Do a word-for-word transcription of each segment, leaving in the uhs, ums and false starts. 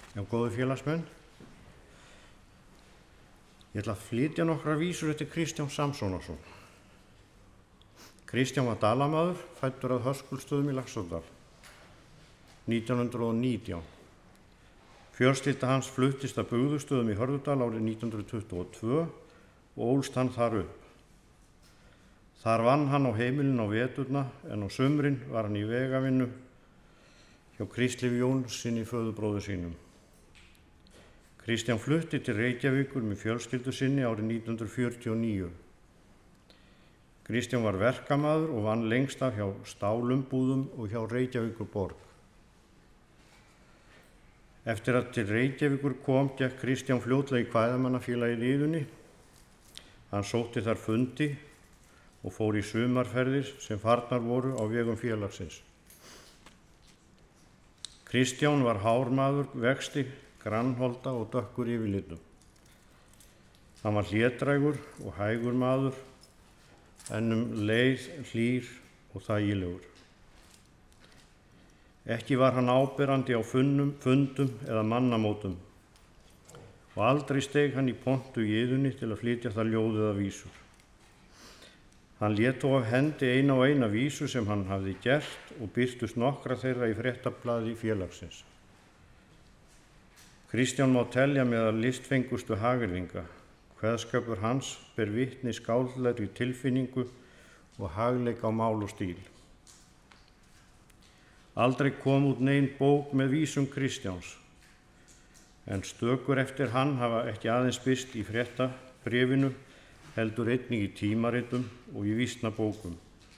Já, góðu félagsmenn. Ég ætla að flytja nokkrar vísur eftir Kristján Samsónason. Kristján var dalamaður, fæddur að Höskuldsstöðum í Laxárdal, nítján hundruð og nítján. Fjölskylda hans fluttist að Bugðustöðum í Hörðudal árið nítján hundruð tuttugu og tvö og ólst hann þar upp. Þar vann hann á heimilinu á veturna en á sumrin var hann í vegavinnu hjá Kristlefi Jónssyni föðurbróður sínum. Kristján flutti til Reykjavíkur með fjölskyldu sinni árið nítján hundruð fjörutíu og níu. Kristján var verkamaður og vann lengst af hjá Stálumbúðum og hjá Reykjavíkurborg. Eftir að til Reykjavíkur kom, gekk Kristján fljótlega í Kvæðamannafélagið Iðunni. Hann sótti þar fundi og fór í sumarferðir sem farnar voru á vegum félagsins. Kristján var hármaður, vexti, grannholda og dökkur yfirlitum. Hann var hlédrægur og hægur maður, en um leið hlýr og þægilegur. Ekki var hann áberandi á fundum, fundum eða mannamótum og aldrei steig hann í pontu í Iðunni til að flytja það ljóð eða vísur. Hann lét þó af hendi eina og eina vísu sem hann hafði gert og birtust nokkra þeirra í fréttablaði félagsins. Kristján má telja meðal listfengustu hagyrðinga. Kveðskapur hans ber vitni skáldlegri tilfinningu og hagleik á mál og stíl. Aldrei kom út nein bók með vísum Kristjáns, en stökur eftir hann hafa ekki aðeins birst í fréttabréfinu, heldur einnig í tímaritum og í vísnabókum.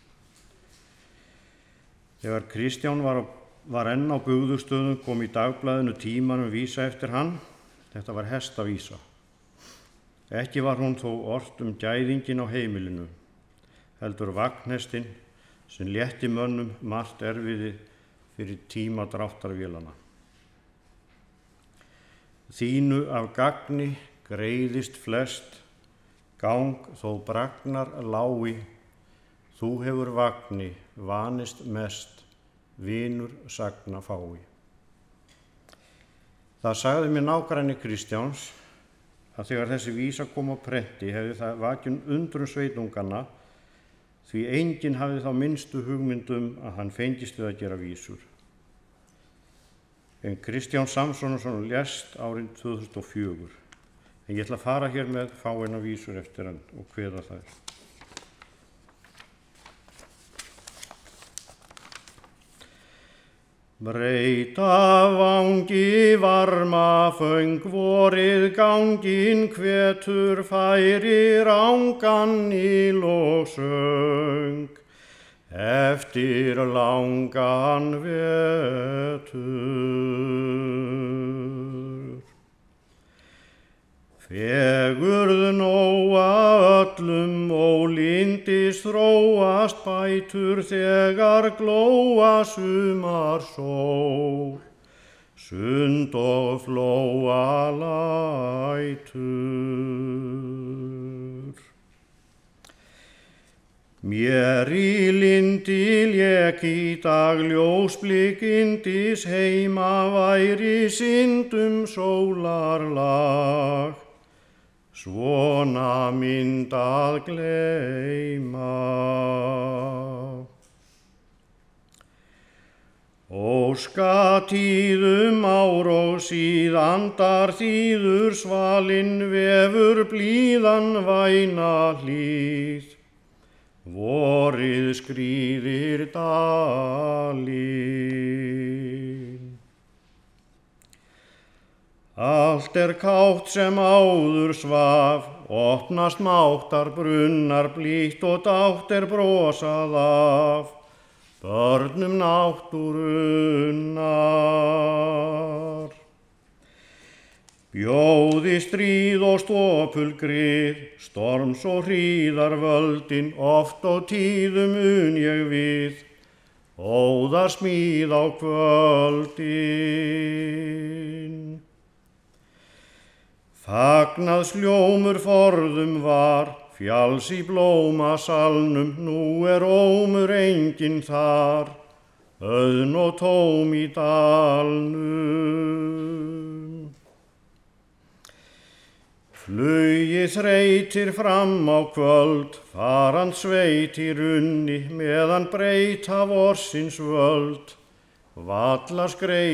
Þegar Kristján var, var enn á Bugðustöðum kom í dagblaðinu Tímanum vísa eftir hann. Þetta var hestavísa. Ekki var hún þó ort um gæðingin á heimilinu, heldur vagnhestinn sem létti mönnum margt erfiði fyrir tíma dráttarvélana. Þínu af gagni greiðist flest, gang þó bragnar lái, þú hefur vagni vanist mest, vinur sagna fái. Það sagði mér nágranni Kristjáns að þegar þessi vísa kom á prenti hefði það vakið undrun sveitunganna, því enginn hafði þá minnstu hugmyndum að hann fengist við að gera vísur. En Kristján Samsónason lést árið tvö þúsund og fjögur. En ég ætla að fara hér með fáeina vísur eftir hann og kveða þær. Breyta vangi varma föng vorið gangin hvetur færir ángan íl og söng eftir langan vetur. Fegurð nóa öllum og lindis þróast bætur þegar glóa sumar sól, sund og flóa lætur. Mér í lindi lék í dag ljósblik yndis heima væri syndum sólarlag, svona mynd að gleyma. Óska tíðum ár og síðandar þýður svalinn vefur blíðan væna hlýð, vorið skríðir dalinn. Allt er kátt sem áður svaf, opnast máttar brunnar blítt og dátt er brosað af, börnum náttúrunnar. Bjóði stríð og stopulgrið, storms og hríðar völdin, oft og tíðum un ég við, óðar smíð á kvöldin. Fagnað sljómur forðum var, fjalls í blómasalnum, nú er ómur enginn þar, auðn og tóm í dalnum. Flugið þreytir fram á kvöld, faran sveit í runni, meðan breyta vorsins völd, vallar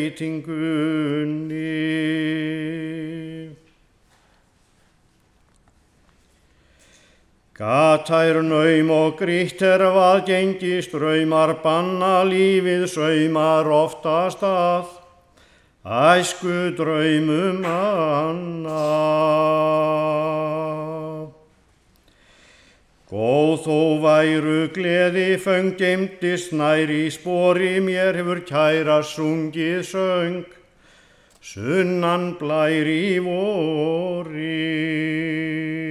skreitingunni. Gata er naum og grýtt er vað gengi straumar, banna lífið saumar oftast að, æsku draumum manna. Góð þó væru gleði föng geymdist nær í spori, mér hefur kæra sungið söng, sunnan blær í vori.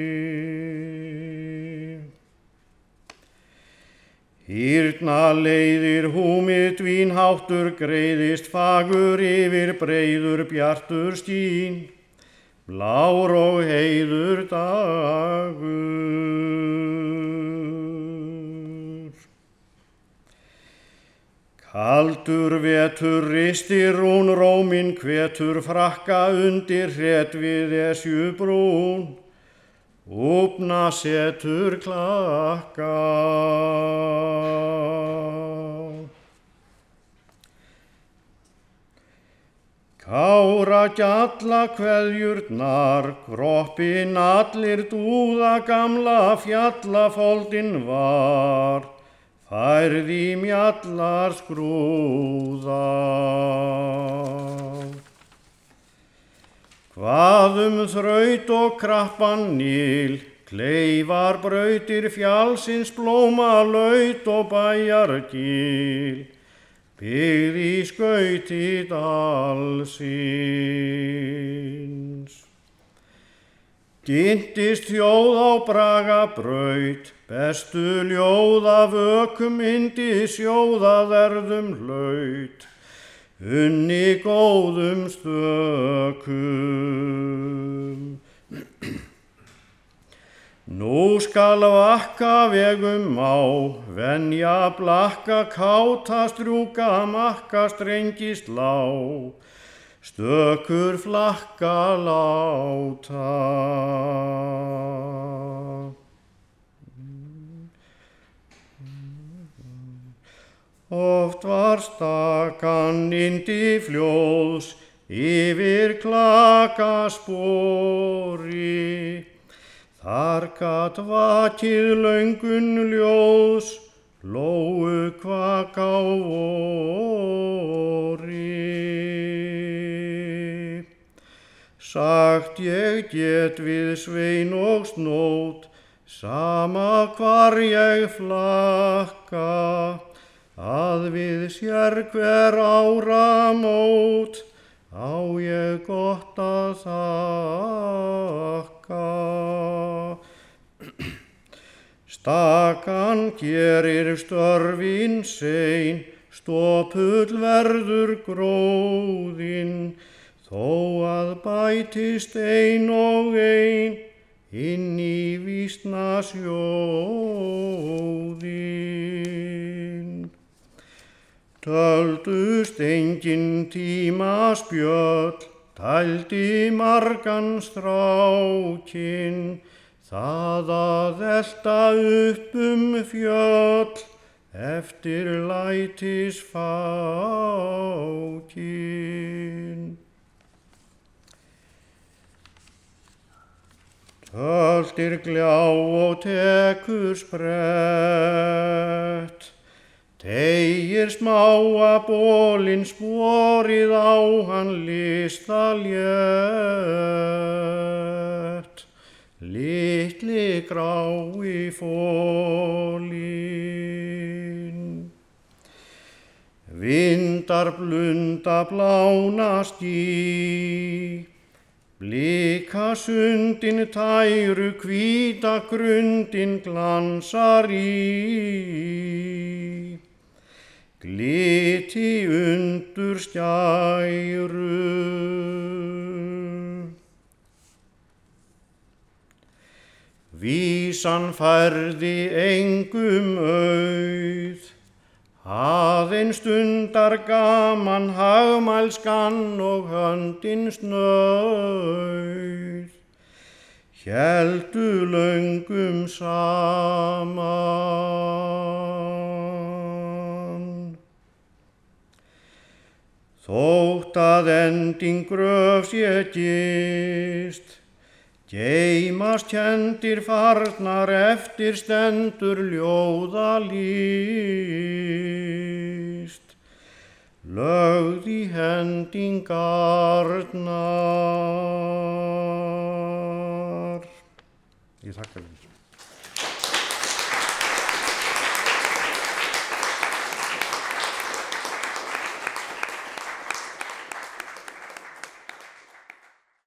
Hýrna leiðir húmið dvínháttur greiðist fagur yfir breiður bjartur skín, blár og heiður dagur. Kaldur vetur ristir hún róminn hvetur frakka undir hret við esju brún, úfna setur klakka. Kára gjalla kveðjurnar, kroppinn allir dúða gamla fjallafoldin var, færði mjallar skrúða. Hvað um þraut og krappan nýl, kleifar brautir fjallsins blóma laut og bæjargil, byggð í skauti dalsins. Gintist þjóð á Bragabraut, bestu ljóða vökum yndi sjóðaverðum hlaut, unni góðum stökum. Nú skal vakka vegum á, venja blakka káta strjúka makka strengist lá, stökur flakka láta. Oft var stakan yndi fljóðs yfir klakaspori, þar gat vakið löngun ljóðs, lóu kvak á vori. Sagt ég get við svein og snót, sama hvar ég flakka, að við sér hver áramót, á ég gott að þakka. Stakan gerir störfin sein, stopull verður gróðinn, þó að bætist ein og ein inn í vísna sjóðinn. Töldust engin tíma spjöll, tældi margan strákinn, það að elta upp um fjöll, eftir lætis fákinn. Töltir gljá og tekur sprett, teygir smáa bólin sporið á hann lista létt, litli grái fólin. Vindar blunda blána ský, blika sundin tæru hvíta grundin glansar í, gliti undur skæru. Vísan færði engum auð, aðeins stundar gaman hagmælskan og höndin snauð. héldu löngum saman. Þótt að ending gröf sé gist, geymast kenndir farnar eftir stendur ljóða list, lögð í hendingarnar. Ég þakka þér.